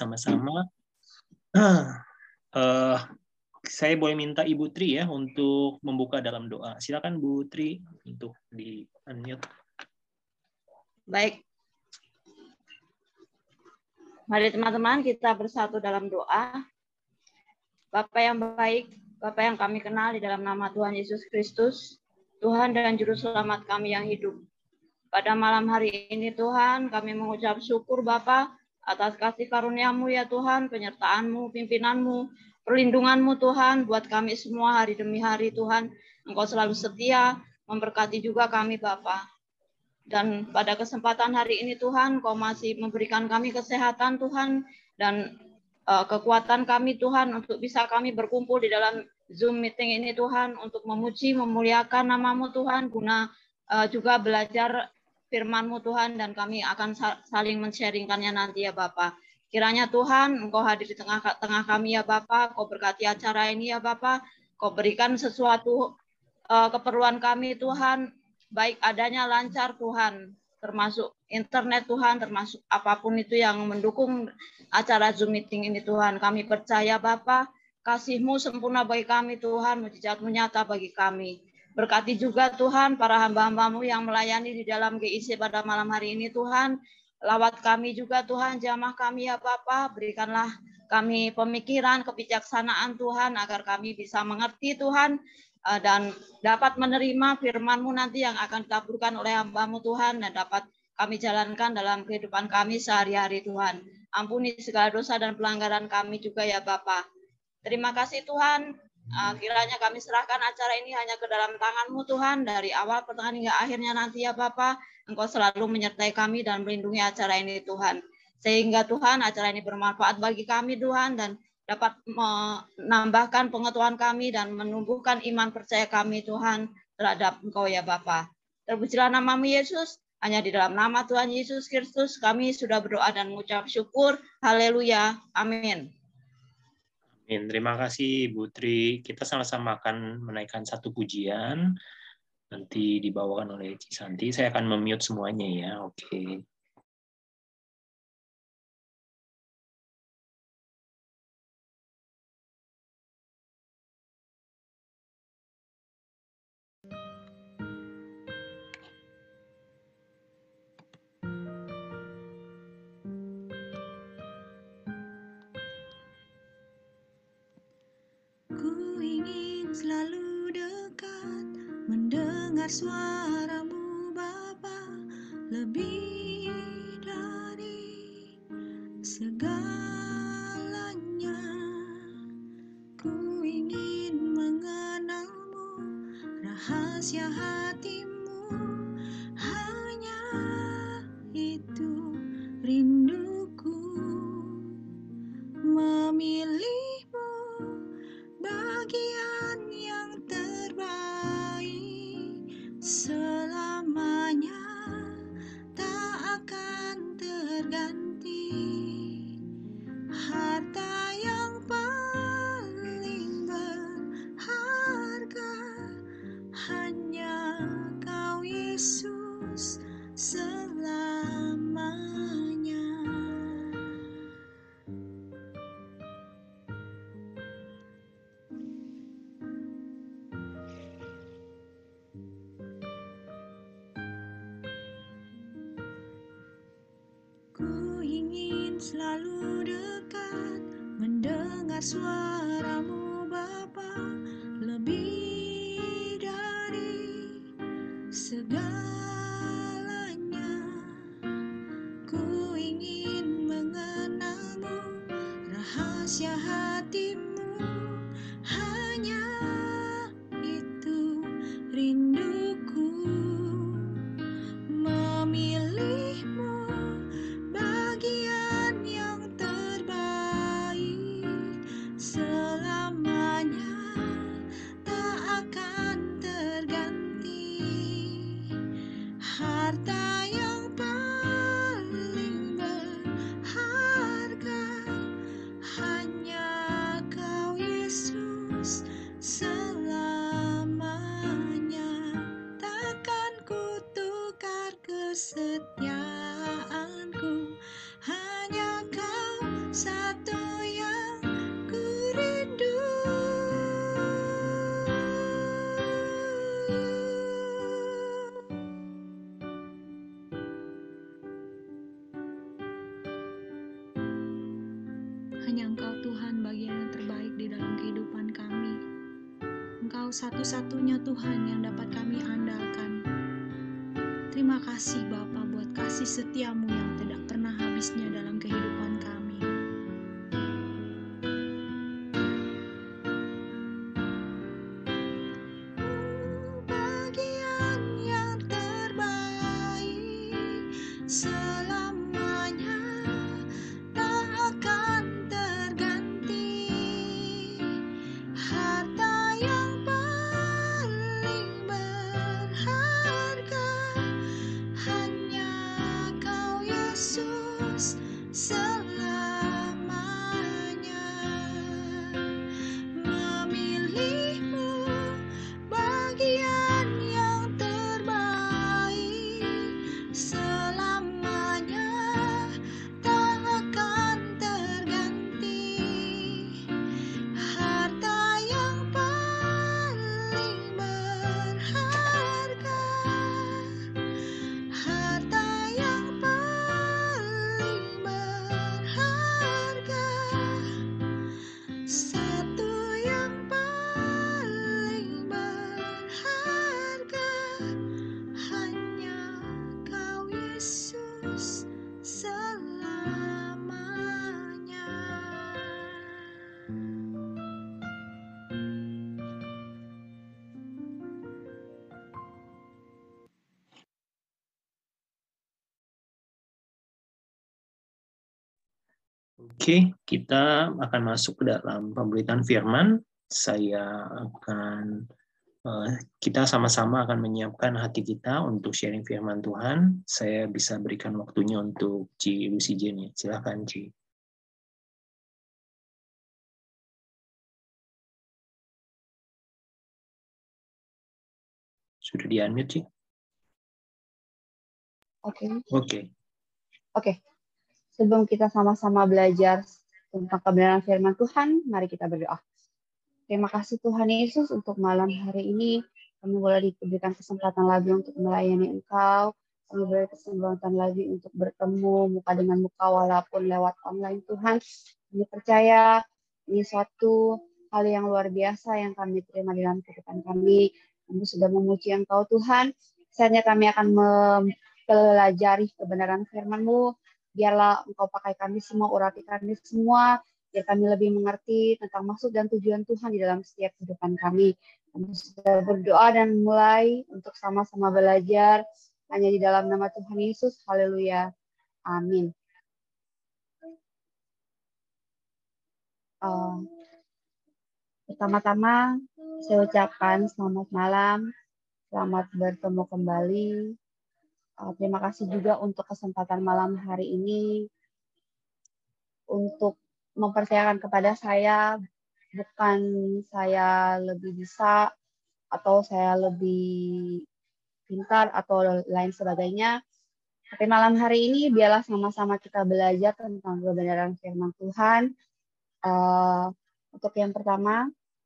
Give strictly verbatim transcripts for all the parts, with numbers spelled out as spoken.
bersama-sama. uh, saya boleh minta Ibu Tri ya untuk membuka dalam doa. Silakan Bu Tri untuk di unmute. Baik. Mari teman-teman kita bersatu dalam doa. Bapa yang baik, Bapa yang kami kenal di dalam nama Tuhan Yesus Kristus, Tuhan dan Juru Selamat kami yang hidup. Pada malam hari ini Tuhan, kami mengucap syukur Bapa atas kasih karunia-Mu ya Tuhan, penyertaan-Mu, pimpinan-Mu, perlindungan-Mu Tuhan, buat kami semua hari demi hari Tuhan. Engkau selalu setia, memberkati juga kami Bapa. Dan pada kesempatan hari ini Tuhan, Kau masih memberikan kami kesehatan Tuhan, dan uh, kekuatan kami Tuhan untuk bisa kami berkumpul di dalam Zoom meeting ini Tuhan, untuk memuji, memuliakan nama-Mu Tuhan, guna uh, juga belajar firman-Mu Tuhan, dan kami akan saling men-sharingkannya nanti ya Bapak. Kiranya Tuhan, Engkau hadir di tengah-tengah kami ya Bapak, Kau berkati acara ini ya Bapak, Kau berikan sesuatu uh, keperluan kami Tuhan, baik adanya lancar Tuhan, termasuk internet Tuhan, termasuk apapun itu yang mendukung acara Zoom meeting ini Tuhan. Kami percaya Bapa, kasih-Mu sempurna bagi kami Tuhan, mujizat-Mu nyata bagi kami. Berkati juga Tuhan para hamba-hamba-Mu yang melayani di dalam G I C pada malam hari ini Tuhan. Lawat kami juga Tuhan, jamah kami ya Bapa, berikanlah kami pemikiran, kebijaksanaan Tuhan, agar kami bisa mengerti Tuhan, dan dapat menerima firman-Mu nanti yang akan ditaburkan oleh hamba-Mu Tuhan, dan dapat kami jalankan dalam kehidupan kami sehari-hari Tuhan. Ampuni segala dosa dan pelanggaran kami juga ya Bapa. Terima kasih Tuhan, kiranya kami serahkan acara ini hanya ke dalam tangan-Mu Tuhan, dari awal pertengahan hingga akhirnya nanti ya Bapa. Engkau selalu menyertai kami dan melindungi acara ini Tuhan, sehingga Tuhan acara ini bermanfaat bagi kami Tuhan, dan dapat menambahkan pengetahuan kami dan menumbuhkan iman percaya kami Tuhan terhadap Engkau ya Bapa. Terpujilah nama-Mu Yesus, hanya di dalam nama Tuhan Yesus Kristus kami sudah berdoa dan mengucap syukur. Haleluya. Amin. Amin. Terima kasih Bu Tri. Kita sama-sama akan menaikkan satu pujian. Nanti dibawakan oleh Cisanti. Saya akan memute semuanya ya. Oke. Selalu dekat mendengar suara-Mu Bapa, lebih dari segalanya. Ku ingin mengenal-Mu, rahasia hati-Mu, hanya itu rinduku. Memilih-Mu bagian yang terbaik, selamanya tak akan terganti. Harta yang paling berharga hanya Kau Yesus selamanya. Selalu dekat mendengar suara-Mu Bapa, lebih dari segalanya. Ku ingin mengenal-Mu, rahasia hati-Mu, hanya itu rinduku. Memilih-Mu bagian yang terbaik, selamanya tak akan terganti. Harta yang paling berharga hanya Kau Engkau Tuhan bagian yang terbaik di dalam kehidupan kami. Engkau satu-satunya Tuhan yang dapat kami andalkan. Terima kasih Bapa buat kasih setiamu yang tidak pernah habisnya dalam kehidupan kami. Bagian yang terbaik selamanya tak akan terganti. Harta yang paling berharga hanya Kau Yesus selamanya. Memilihmu bagian yang terbaik selamanya tak akan terganti. Harta yang paling berharga, harta yang paling berharga, satu yang paling berharga hanya Kau Yesus selamanya. Oke, kita akan masuk ke dalam pemberitaan firman. Saya akan eh, kita sama-sama akan menyiapkan hati kita untuk sharing firman Tuhan. Saya bisa berikan waktunya untuk Ci Lucy Jenny. Silakan Ci. Sudah di-unmute, Ci? Oke. Oke. Oke. Sebelum kita sama-sama belajar tentang kebenaran firman Tuhan, mari kita berdoa. Terima kasih Tuhan Yesus untuk malam hari ini. Kami boleh diberikan kesempatan lagi untuk melayani Engkau. Kami boleh kesempatan lagi untuk bertemu muka dengan muka walaupun lewat online Tuhan. Kami percaya ini suatu hal yang luar biasa yang kami terima di dalam kehidupan kami. Kami sudah memuji Engkau Tuhan. Saatnya kami akan mempelajari kebenaran firman-Mu. Biarlah Engkau pakai kami semua, urati kami semua, biar kami lebih mengerti tentang maksud dan tujuan Tuhan di dalam setiap kehidupan kami. Kami sudah berdoa dan mulai untuk sama-sama belajar hanya di dalam nama Tuhan Yesus. Haleluya. Amin. Uh, pertama-tama saya ucapkan selamat malam, selamat bertemu kembali. Uh, terima kasih juga untuk kesempatan malam hari ini untuk mempercayakan kepada saya, bukan saya lebih bisa atau saya lebih pintar atau lain sebagainya. Tapi malam hari ini biarlah sama-sama kita belajar tentang kebenaran firman Tuhan. Uh, untuk yang pertama,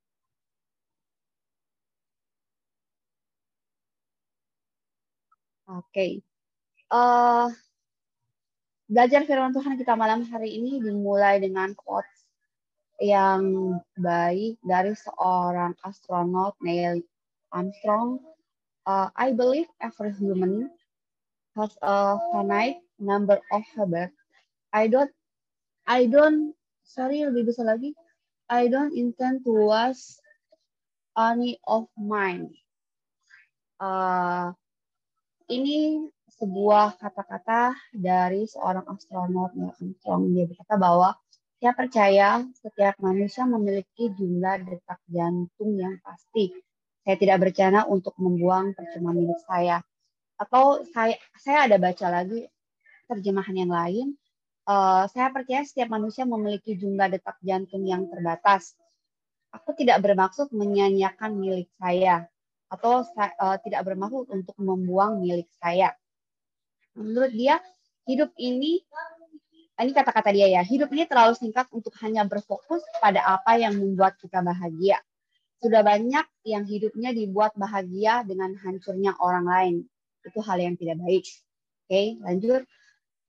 oke. Okay. Uh, Belajar firman Tuhan kita malam hari ini dimulai dengan quotes yang baik dari seorang astronot Neil Armstrong. Uh, I believe every human has a finite number of habits. I don't, I don't, sorry lebih besar lagi. I don't intend to waste any of mine. Uh, ini sebuah kata-kata dari seorang astronot Neil Armstrong. Dia berkata bahwa saya percaya setiap manusia memiliki jumlah detak jantung yang pasti. Saya tidak berencana untuk membuang percuma milik saya. Atau saya, saya ada baca lagi terjemahan yang lain. Uh, saya percaya setiap manusia memiliki jumlah detak jantung yang terbatas. Aku tidak bermaksud menyanyiakan milik saya. Atau uh, tidak bermaksud untuk membuang milik saya. Menurut dia, hidup ini, ini kata-kata dia ya, hidup ini terlalu singkat untuk hanya berfokus pada apa yang membuat kita bahagia. Sudah banyak yang hidupnya dibuat bahagia dengan hancurnya orang lain. Itu hal yang tidak baik. Oke, lanjut.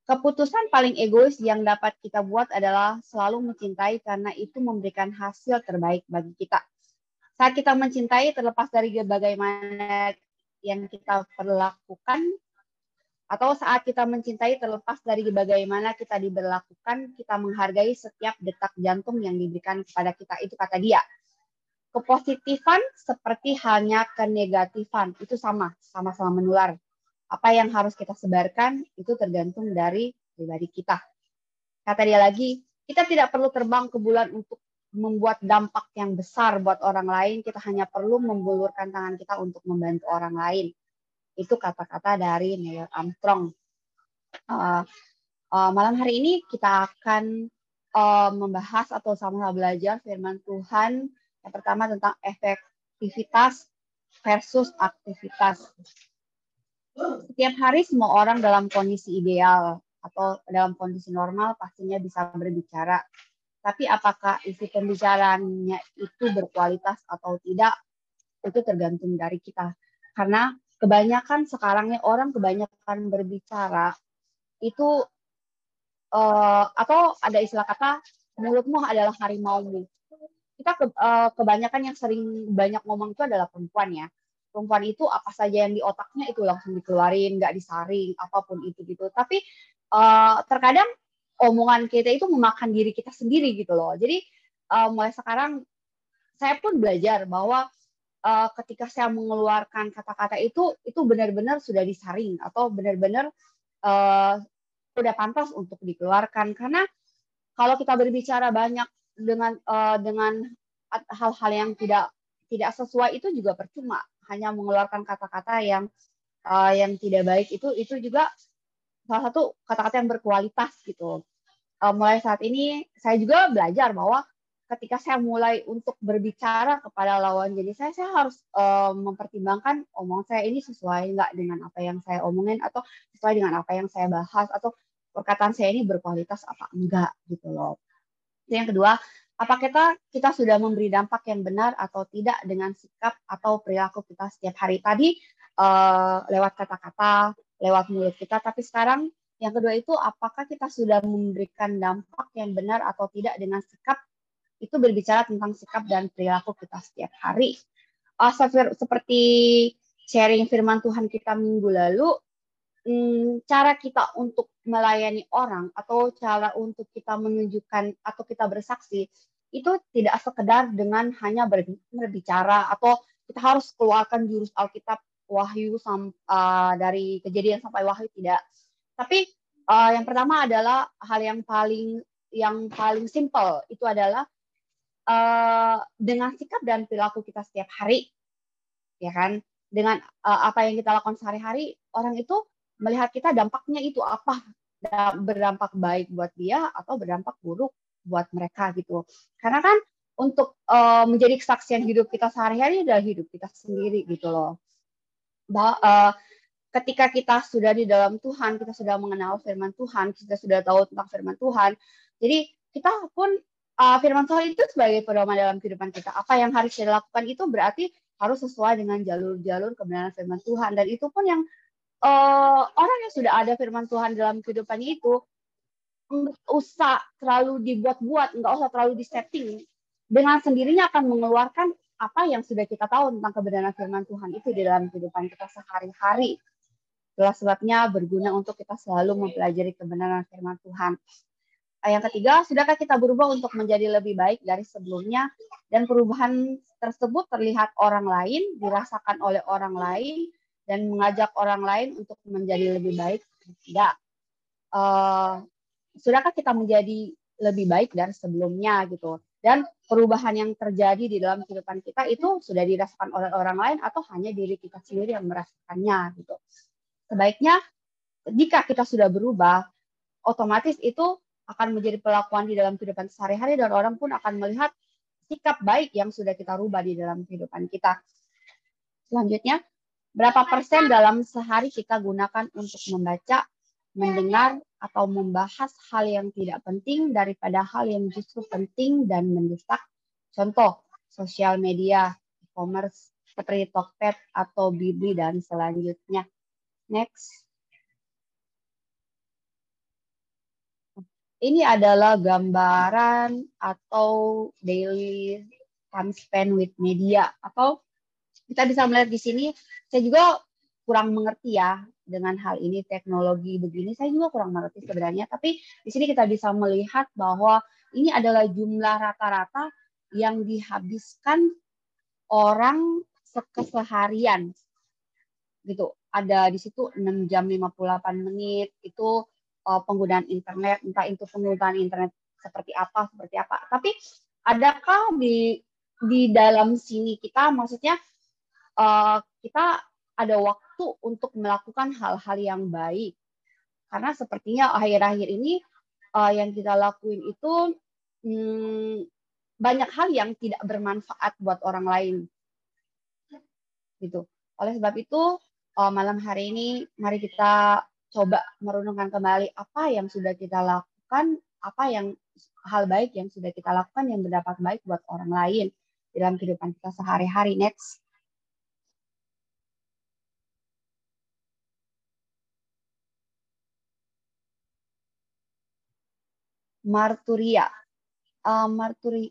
Keputusan paling egois yang dapat kita buat adalah selalu mencintai karena itu memberikan hasil terbaik bagi kita. Saat kita mencintai terlepas dari bagaimana yang kita perlakukan, atau saat kita mencintai terlepas dari bagaimana kita diberlakukan, kita menghargai setiap detak jantung yang diberikan kepada kita. Itu kata dia. Kepositifan seperti halnya kenegatifan, itu sama, sama-sama menular. Apa yang harus kita sebarkan itu tergantung dari pribadi kita. Kata dia lagi, kita tidak perlu terbang ke bulan untuk membuat dampak yang besar buat orang lain. Kita hanya perlu membulurkan tangan kita untuk membantu orang lain. Itu kata-kata dari Neil Armstrong. Uh, uh, malam hari ini kita akan uh, membahas atau sama-sama belajar firman Tuhan. Yang pertama tentang efektivitas versus aktivitas. Setiap hari semua orang dalam kondisi ideal atau dalam kondisi normal pastinya bisa berbicara. Tapi apakah isi pembicaraannya itu berkualitas atau tidak, itu tergantung dari kita. Karena kebanyakan sekarang nih orang kebanyakan berbicara itu uh, atau ada istilah kata mulutmu adalah harimaumu. Kita ke, uh, kebanyakan yang sering banyak ngomong itu adalah perempuan ya. Perempuan itu apa saja yang di otaknya itu langsung dikeluarin, nggak disaring, apapun itu gitu. Tapi uh, terkadang omongan kita itu memakan diri kita sendiri gitu loh. Jadi uh, mulai sekarang saya pun belajar bahwa uh, ketika saya mengeluarkan kata-kata itu, itu benar-benar sudah disaring atau benar-benar uh, sudah pantas untuk dikeluarkan. Karena kalau kita berbicara banyak dengan uh, dengan hal-hal yang tidak tidak sesuai itu juga percuma. Hanya mengeluarkan kata-kata yang uh, yang tidak baik itu itu juga salah satu kata-kata yang berkualitas gitu. Uh, mulai saat ini saya juga belajar bahwa ketika saya mulai untuk berbicara kepada lawan jenis saya, saya harus uh, mempertimbangkan omongan saya ini sesuai nggak dengan apa yang saya omongin atau sesuai dengan apa yang saya bahas atau perkataan saya ini berkualitas apa enggak gitu loh. Yang kedua, apa kita kita sudah memberi dampak yang benar atau tidak dengan sikap atau perilaku kita setiap hari. Tadi uh, lewat kata-kata, lewat mulut kita, tapi sekarang yang kedua itu apakah kita sudah memberikan dampak yang benar atau tidak dengan sikap. Itu berbicara tentang sikap dan perilaku kita setiap hari. Uh, seperti sharing firman Tuhan kita minggu lalu, Hmm, cara kita untuk melayani orang atau cara untuk kita menunjukkan atau kita bersaksi itu tidak sekedar dengan hanya berbicara atau kita harus keluarkan jurus Alkitab Wahyu uh, dari Kejadian sampai Wahyu, tidak. Tapi uh, yang pertama adalah hal yang paling yang paling simpel itu adalah uh, dengan sikap dan perilaku kita setiap hari, ya kan? Dengan uh, apa yang kita lakukan sehari-hari, orang itu melihat kita dampaknya itu apa, berdampak baik buat dia atau berdampak buruk buat mereka gitu. Karena kan untuk uh, menjadi kesaksian hidup kita sehari-hari adalah hidup kita sendiri gitu loh. Bah, uh, ketika kita sudah di dalam Tuhan, kita sudah mengenal firman Tuhan, kita sudah tahu tentang firman Tuhan. Jadi kita pun uh, firman Tuhan itu sebagai pedoman dalam kehidupan kita. Apa yang harus kita lakukan itu berarti harus sesuai dengan jalur-jalur kebenaran firman Tuhan. Dan itu pun yang Uh, orang yang sudah ada firman Tuhan dalam kehidupannya itu nggak usah terlalu dibuat-buat, nggak usah terlalu disetting. Dengan sendirinya akan mengeluarkan apa yang sudah kita tahu tentang kebenaran firman Tuhan itu di dalam kehidupan kita sehari-hari. Itulah sebabnya berguna untuk kita selalu mempelajari kebenaran firman Tuhan. Yang ketiga, sudahkah kita berubah untuk menjadi lebih baik dari sebelumnya dan perubahan tersebut terlihat orang lain, dirasakan oleh orang lain, dan mengajak orang lain untuk menjadi lebih baik? Tidak. Uh, sudahkah kita menjadi lebih baik dari sebelumnya gitu? Dan perubahan yang terjadi di dalam kehidupan kita itu sudah dirasakan oleh orang lain atau hanya diri kita sendiri yang merasakannya gitu? Sebaiknya jika kita sudah berubah, otomatis itu akan menjadi pelakuan di dalam kehidupan sehari-hari dan orang pun akan melihat sikap baik yang sudah kita rubah di dalam kehidupan kita. Selanjutnya, berapa persen dalam sehari kita gunakan untuk membaca, mendengar, atau membahas hal yang tidak penting daripada hal yang justru penting dan mendesak? Contoh, sosial media, e-commerce, seperti Tokped atau Bibli dan selanjutnya. Next. ini adalah gambaran atau daily time spent with media, atau kita bisa melihat di sini. Saya juga kurang mengerti ya dengan hal ini, teknologi begini saya juga kurang mengerti sebenarnya, tapi di sini kita bisa melihat bahwa ini adalah jumlah rata-rata yang dihabiskan orang sekeseharian gitu. Ada di situ enam jam lima puluh delapan menit itu uh, penggunaan internet, entah itu penggunaan internet seperti apa, seperti apa. Tapi adakah di di dalam sini kita, maksudnya uh, kita ada waktu untuk melakukan hal-hal yang baik? Karena sepertinya akhir-akhir ini uh, yang kita lakuin itu hmm, banyak hal yang tidak bermanfaat buat orang lain, gitu. Oleh sebab itu uh, malam hari ini mari kita coba merenungkan kembali apa yang sudah kita lakukan, apa yang hal baik yang sudah kita lakukan yang berdampak baik buat orang lain dalam kehidupan kita sehari-hari. Next. Marturia. Uh, marturi.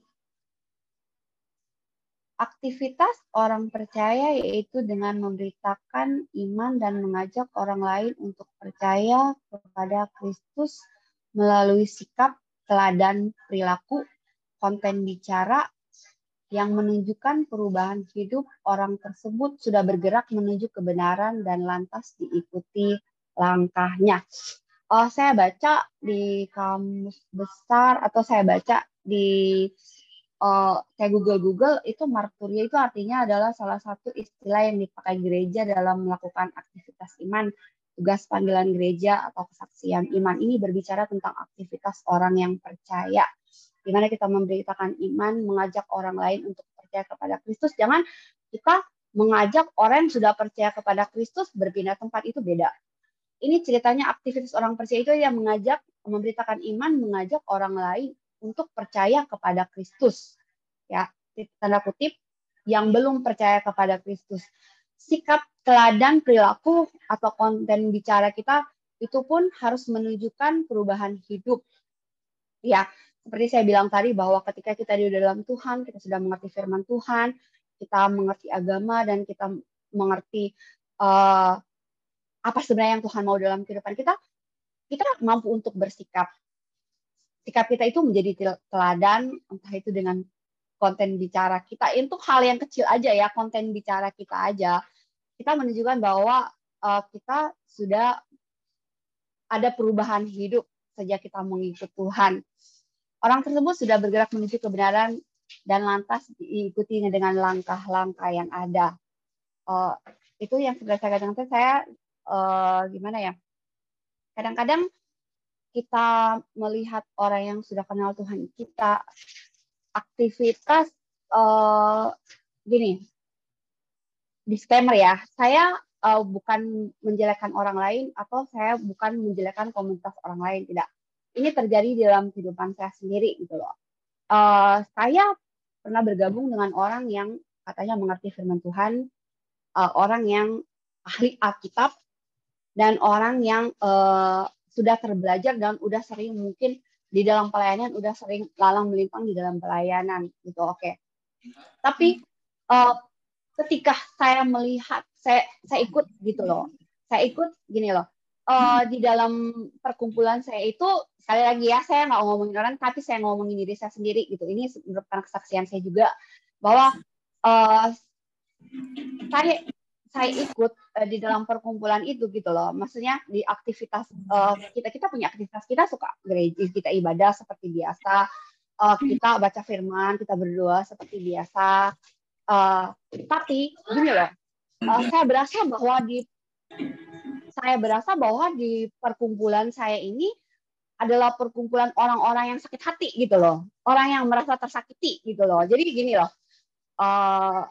Aktivitas orang percaya yaitu dengan memberitakan iman dan mengajak orang lain untuk percaya kepada Kristus melalui sikap, teladan perilaku, konten bicara yang menunjukkan perubahan hidup orang tersebut sudah bergerak menuju kebenaran dan lantas diikuti langkahnya. Oh, saya baca di kamus besar atau saya baca di uh, saya Google-Google itu marturia itu artinya adalah salah satu istilah yang dipakai gereja dalam melakukan aktivitas iman, tugas panggilan gereja atau kesaksian iman. Ini berbicara tentang aktivitas orang yang percaya, di mana kita memberitakan iman, mengajak orang lain untuk percaya kepada Kristus. Jangan kita mengajak orang yang sudah percaya kepada Kristus berpindah tempat, itu beda. Ini ceritanya aktivitas orang percaya itu yang mengajak, memberitakan iman, mengajak orang lain untuk percaya kepada Kristus. Ya, tanda kutip, yang belum percaya kepada Kristus. Sikap, teladan, perilaku, atau konten bicara kita itu pun harus menunjukkan perubahan hidup. Ya, seperti saya bilang tadi bahwa ketika kita di dalam Tuhan, kita sudah mengerti firman Tuhan, kita mengerti agama, dan kita mengerti uh, apa sebenarnya yang Tuhan mau dalam kehidupan kita, kita mampu untuk bersikap. Sikap kita itu menjadi teladan, entah itu dengan konten bicara kita. Itu hal yang kecil aja ya, konten bicara kita aja. Kita menunjukkan bahwa uh, kita sudah ada perubahan hidup sejak kita mengikut Tuhan. Orang tersebut sudah bergerak menuju kebenaran dan lantas diikutinya dengan langkah-langkah yang ada. Uh, itu yang sudah saya katakan. Saya uh, gimana ya? Kadang-kadang kita melihat orang yang sudah kenal Tuhan, kita aktivitas uh, gini, disclaimer ya, saya uh, bukan menjelekkan orang lain atau saya bukan menjelekkan komunitas orang lain, tidak. Ini terjadi di dalam kehidupan saya sendiri gitu loh. Uh, saya pernah bergabung dengan orang yang katanya mengerti firman Tuhan, uh, orang yang ahli Alkitab, dan orang yang uh, sudah terbelajar dan udah sering mungkin di dalam pelayanan, udah sering lalang melintang di dalam pelayanan gitu, oke. Okay. Tapi uh, ketika saya melihat, saya saya ikut gitu loh, saya ikut gini loh, uh, di dalam perkumpulan saya itu, sekali lagi ya, saya nggak ngomongin orang, tapi saya ngomongin diri saya sendiri gitu. Ini merupakan kesaksian saya juga bahwa uh, saya saya ikut uh, di dalam perkumpulan itu gitu loh. Maksudnya di aktivitas uh, kita kita punya aktivitas, kita suka gereja, kita ibadah seperti biasa, uh, kita baca firman, kita berdoa seperti biasa. Uh, tapi gini loh, uh, saya berasa bahwa di saya berasa bahwa di perkumpulan saya ini adalah perkumpulan orang-orang yang sakit hati gitu loh, orang yang merasa tersakiti gitu loh. Jadi gini loh, uh,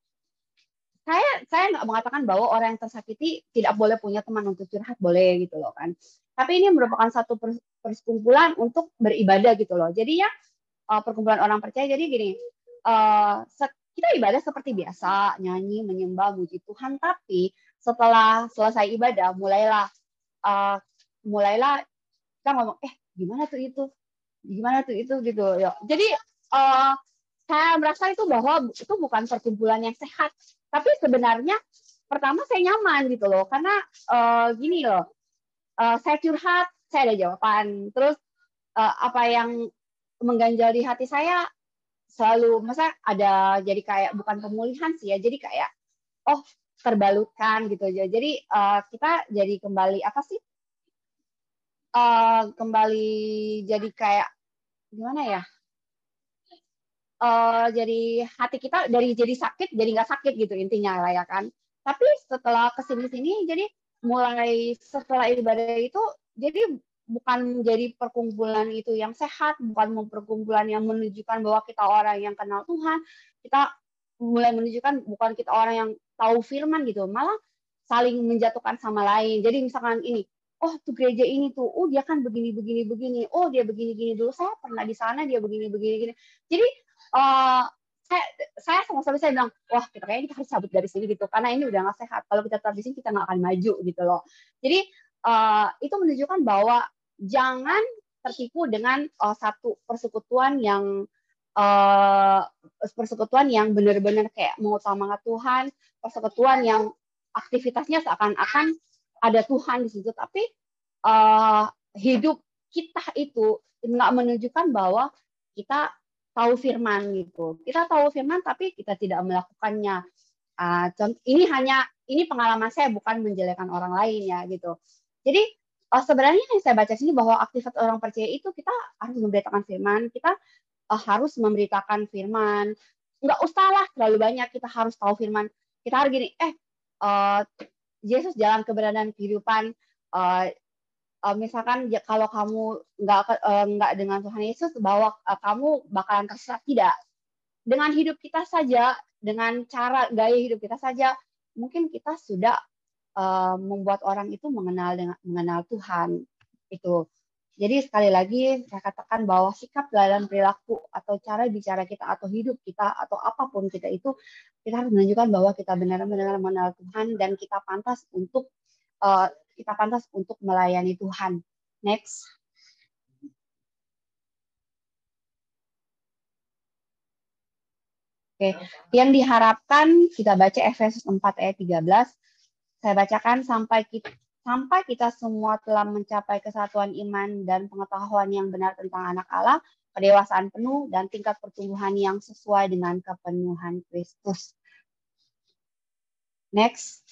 saya saya nggak mengatakan bahwa orang yang tersakiti tidak boleh punya teman untuk curhat, boleh gitu loh kan. Tapi ini merupakan satu perkumpulan untuk beribadah gitu loh. Jadi ya uh, perkumpulan orang percaya. Jadi gini, uh, kita ibadah seperti biasa, nyanyi, menyembah, muji Tuhan. Tapi setelah selesai ibadah, mulailah uh, mulailah kita ngomong, eh gimana tuh itu, gimana tuh itu gitu ya. Jadi uh, saya merasa itu bahwa itu bukan perkumpulan yang sehat, tapi sebenarnya pertama saya nyaman gitu loh, karena uh, gini loh, uh, saya curhat, saya ada jawaban, terus uh, apa yang mengganjal di hati saya selalu, masa ada jadi kayak bukan pemulihan sih ya, jadi kayak oh terbalutkan gitu aja. Jadi uh, kita jadi kembali apa sih? Uh, kembali jadi kayak gimana ya? Uh, jadi hati kita dari jadi sakit jadi nggak sakit gitu intinya lah ya kan. Tapi setelah kesini-sini jadi mulai setelah ibadah itu jadi bukan menjadi perkumpulan itu yang sehat, bukan perkumpulan yang menunjukkan bahwa kita orang yang kenal Tuhan. Kita mulai menunjukkan bukan kita orang yang tahu firman gitu, malah saling menjatuhkan sama lain. Jadi misalkan ini, oh tuh gereja ini tuh, oh dia kan begini begini begini, oh dia begini begini dulu, saya pernah di sana dia begini begini begini. Jadi uh, saya saya sama-sama saya bilang, wah kita kayaknya kita harus cabut dari sini gitu, karena ini udah nggak sehat. Kalau kita tetap di sini kita nggak akan maju gitu loh. Jadi uh, itu menunjukkan bahwa jangan tertipu dengan uh, satu persekutuan yang uh, persekutuan yang benar-benar kayak mengutamakan Tuhan, persekutuan yang aktivitasnya seakan-akan ada Tuhan di situ, tapi uh, hidup kita itu nggak menunjukkan bahwa kita tahu firman gitu. Kita tahu firman tapi kita tidak melakukannya. Uh, contoh, ini hanya ini pengalaman saya, bukan menjelekkan orang lain ya gitu. Jadi uh, sebenarnya yang saya baca sini bahwa aktivitas orang percaya itu kita harus memberitakan firman, kita uh, harus memberitakan firman. Nggak usahlah terlalu banyak kita harus tahu firman. Kita harus gini, eh uh, Yesus jalan keberadaan kehidupan. Uh, uh, misalkan ya, kalau kamu nggak uh, nggak dengan Tuhan Yesus, bahwa uh, kamu bakalan tersesat. Tidak. Dengan hidup kita saja, dengan cara gaya hidup kita saja, mungkin kita sudah uh, membuat orang itu mengenal dengan mengenal Tuhan itu. Jadi sekali lagi saya katakan bahwa sikap dalam perilaku atau cara bicara kita atau hidup kita atau apapun kita itu, kita harus menunjukkan bahwa kita benar-benar mengenal Tuhan dan kita pantas untuk uh, kita pantas untuk melayani Tuhan. Next. Oke, yang diharapkan kita baca Efesus empat ayat tiga belas. Saya bacakan, sampai kita sampai kita semua telah mencapai kesatuan iman dan pengetahuan yang benar tentang anak Allah, kedewasaan penuh dan tingkat pertumbuhan yang sesuai dengan kepenuhan Kristus. Next.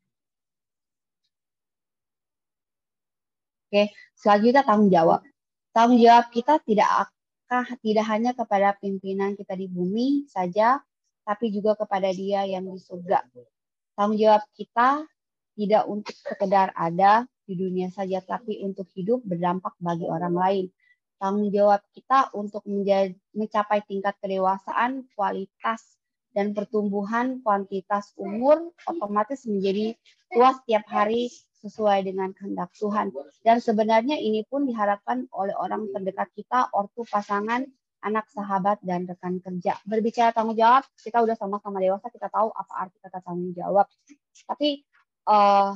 Oke, selanjutnya tanggung jawab. Tanggung jawab kita tidak tidak hanya kepada pimpinan kita di bumi saja, tapi juga kepada Dia yang di surga. Tanggung jawab kita tidak untuk sekedar ada di dunia saja, tapi untuk hidup berdampak bagi orang lain. Tanggung jawab kita untuk menjadi, mencapai tingkat kedewasaan, kualitas, dan pertumbuhan kuantitas umur otomatis menjadi tua setiap hari sesuai dengan kehendak Tuhan. Dan sebenarnya ini pun diharapkan oleh orang terdekat kita, ortu, pasangan, anak, sahabat, dan rekan kerja. Berbicara tanggung jawab, kita udah sama-sama dewasa, kita tahu apa arti kata tanggung jawab. Tapi uh,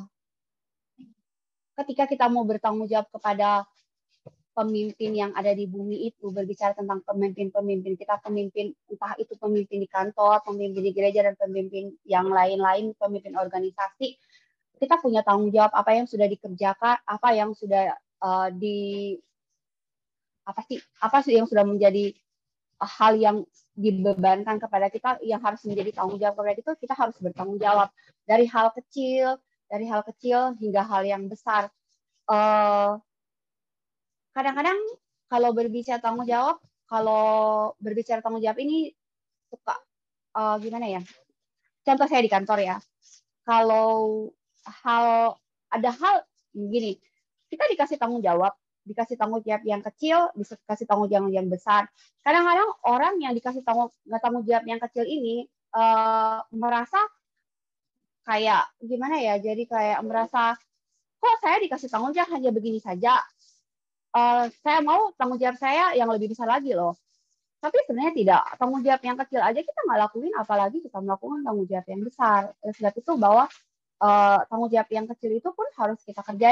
ketika kita mau bertanggung jawab kepada pemimpin yang ada di bumi itu, berbicara tentang pemimpin-pemimpin kita, pemimpin entah itu pemimpin di kantor, pemimpin di gereja, dan pemimpin yang lain-lain, pemimpin organisasi, kita punya tanggung jawab apa yang sudah dikerjakan, apa yang sudah uh, di apa sih apa sih yang sudah menjadi hal yang dibebankan kepada kita, yang harus menjadi tanggung jawab kepada kita. Kita harus bertanggung jawab dari hal kecil, dari hal kecil hingga hal yang besar. Uh, kadang-kadang kalau berbicara tanggung jawab, kalau berbicara tanggung jawab ini suka uh, gimana ya? Contoh saya di kantor ya. Kalau hal ada hal begini, kita dikasih tanggung jawab, dikasih tanggung jawab yang kecil, dikasih tanggung jawab yang besar. Kadang-kadang orang yang dikasih tanggung tanggung jawab yang kecil ini uh, merasa kayak gimana ya? Jadi kayak merasa, kok saya dikasih tanggung jawab hanya begini saja. Uh, saya mau tanggung jawab saya yang lebih besar lagi loh. Tapi sebenarnya tidak. Tanggung jawab yang kecil aja kita nggak lakuin, apalagi kita melakukan tanggung jawab yang besar. Oleh sebab itu bahwa uh, tanggung jawab yang kecil itu pun harus kita kerjain.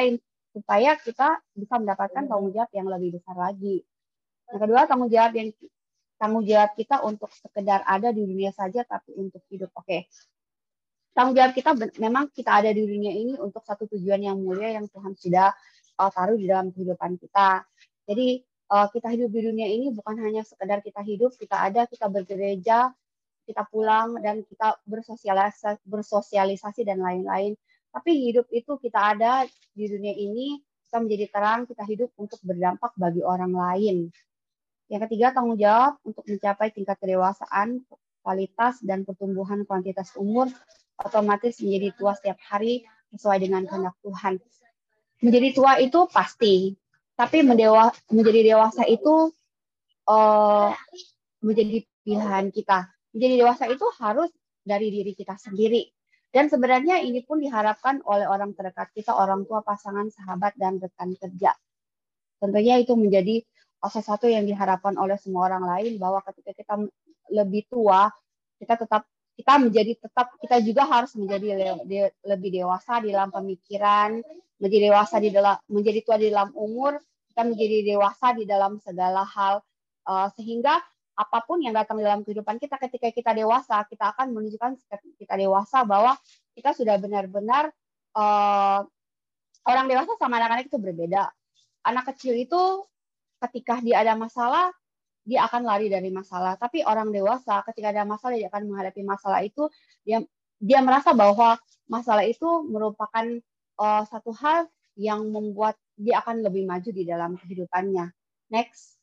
supaya kita bisa mendapatkan tanggung jawab yang lebih besar lagi. Yang kedua, tanggung jawab yang tanggung jawab kita untuk sekedar ada di dunia saja, tapi untuk hidup. Oke, tanggung jawab kita memang kita ada di dunia ini untuk satu tujuan yang mulia yang Tuhan sudah uh, taruh di dalam kehidupan kita. Jadi uh, kita hidup di dunia ini bukan hanya sekedar kita hidup, kita ada, kita bergereja, kita pulang dan kita bersosialisasi, bersosialisasi dan lain-lain. Tapi hidup itu kita ada di dunia ini, kita menjadi terang, kita hidup untuk berdampak bagi orang lain. Yang ketiga, tanggung jawab untuk mencapai tingkat kedewasaan, kualitas, dan pertumbuhan kuantitas umur, otomatis menjadi tua setiap hari sesuai dengan kehendak Tuhan. Menjadi tua itu pasti, tapi mendewa, menjadi dewasa itu uh, menjadi pilihan kita. Menjadi dewasa itu harus dari diri kita sendiri. Dan sebenarnya ini pun diharapkan oleh orang terdekat kita, orang tua, pasangan, sahabat, dan rekan kerja. Tentunya itu menjadi sesuatu yang diharapkan oleh semua orang lain, bahwa ketika kita lebih tua, kita tetap kita menjadi tetap kita juga harus menjadi le, de, lebih dewasa di dalam pemikiran, menjadi dewasa di dalam menjadi tua di dalam umur, kita menjadi dewasa di dalam segala hal, uh, sehingga apapun yang datang dalam kehidupan kita, ketika kita dewasa, kita akan menunjukkan kita dewasa bahwa kita sudah benar-benar uh, orang dewasa sama anak-anak itu berbeda. Anak kecil itu ketika dia ada masalah, dia akan lari dari masalah. Tapi orang dewasa ketika ada masalah, dia akan menghadapi masalah itu, dia dia merasa bahwa masalah itu merupakan uh, satu hal yang membuat dia akan lebih maju di dalam kehidupannya. Next.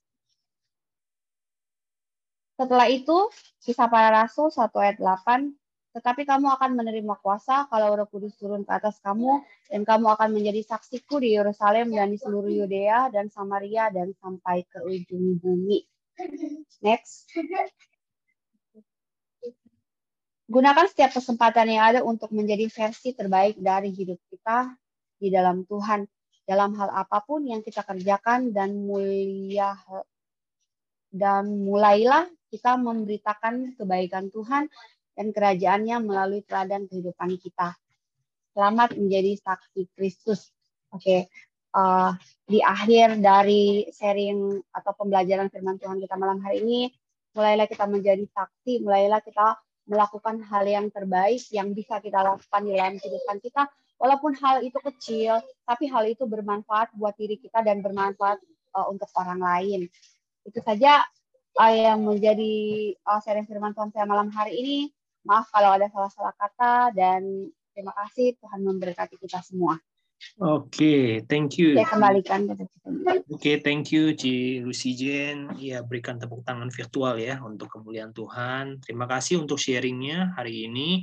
Setelah itu, Kisah Para Rasul satu ayat delapan, tetapi kamu akan menerima kuasa kalau Roh Kudus turun ke atas kamu, dan kamu akan menjadi saksiku di Yerusalem dan di seluruh Yudea dan Samaria dan sampai ke ujung bumi. Next. Gunakan setiap kesempatan yang ada untuk menjadi versi terbaik dari hidup kita di dalam Tuhan, dalam hal apapun yang kita kerjakan, dan mulia dan mulailah kita memberitakan kebaikan Tuhan dan kerajaannya melalui teladan kehidupan kita. Selamat menjadi saksi Kristus. Oke, okay. uh, di akhir dari sharing atau pembelajaran firman Tuhan kita malam hari ini, mulailah kita menjadi saksi, mulailah kita melakukan hal yang terbaik yang bisa kita lakukan di dalam kehidupan kita. Walaupun hal itu kecil, tapi hal itu bermanfaat buat diri kita dan bermanfaat uh, untuk orang lain. Itu saja uh, yang menjadi uh, sharing firman Tuhan saya malam hari ini. Maaf kalau ada salah-salah kata, dan terima kasih, Tuhan memberkati kita semua. Oke, okay, thank you. Saya kembalikan. Oke, okay, thank you Ci Lucy Jen. Ya, berikan tepuk tangan virtual ya untuk kemuliaan Tuhan. Terima kasih untuk sharingnya hari ini.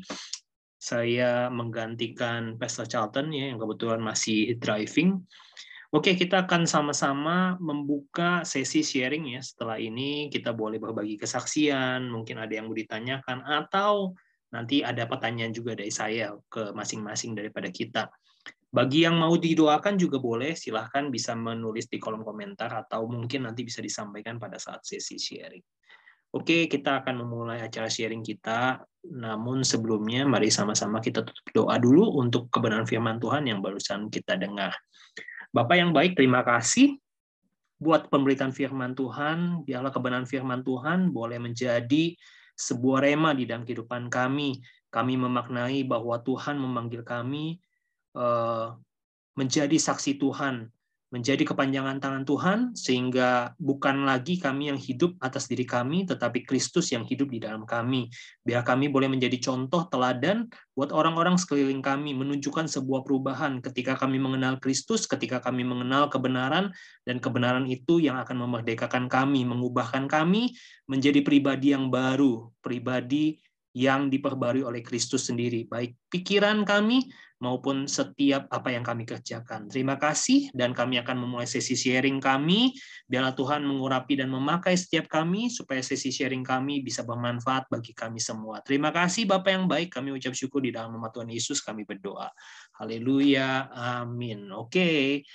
Saya menggantikan Pastor Charlton ya, yang kebetulan masih driving. Oke, kita akan sama-sama membuka sesi sharing ya. Setelah ini kita boleh berbagi kesaksian, mungkin ada yang mau ditanyakan, atau nanti ada pertanyaan juga dari saya ke masing-masing daripada kita. Bagi yang mau didoakan juga boleh, silahkan bisa menulis di kolom komentar, atau mungkin nanti bisa disampaikan pada saat sesi sharing. Oke, kita akan memulai acara sharing kita. Namun sebelumnya, mari sama-sama kita tutup doa dulu untuk kebenaran firman Tuhan yang barusan kita dengar. Bapak yang baik, terima kasih buat pemberitaan firman Tuhan. Biarlah kebenaran firman Tuhan boleh menjadi sebuah rema di dalam kehidupan kami. Kami memaknai bahwa Tuhan memanggil kami uh, menjadi saksi Tuhan, menjadi kepanjangan tangan Tuhan, sehingga bukan lagi kami yang hidup atas diri kami, tetapi Kristus yang hidup di dalam kami. Biar kami boleh menjadi contoh teladan buat orang-orang sekeliling kami, menunjukkan sebuah perubahan ketika kami mengenal Kristus, ketika kami mengenal kebenaran, dan kebenaran itu yang akan memerdekakan kami, mengubahkan kami menjadi pribadi yang baru, pribadi yang diperbarui oleh Kristus sendiri, baik pikiran kami maupun setiap apa yang kami kerjakan. Terima kasih, dan kami akan memulai sesi sharing kami. Biarlah Tuhan mengurapi dan memakai setiap kami, supaya sesi sharing kami bisa bermanfaat bagi kami semua. Terima kasih Bapak yang baik, kami ucap syukur di dalam nama Tuhan Yesus kami berdoa. Haleluya, amin. Oke.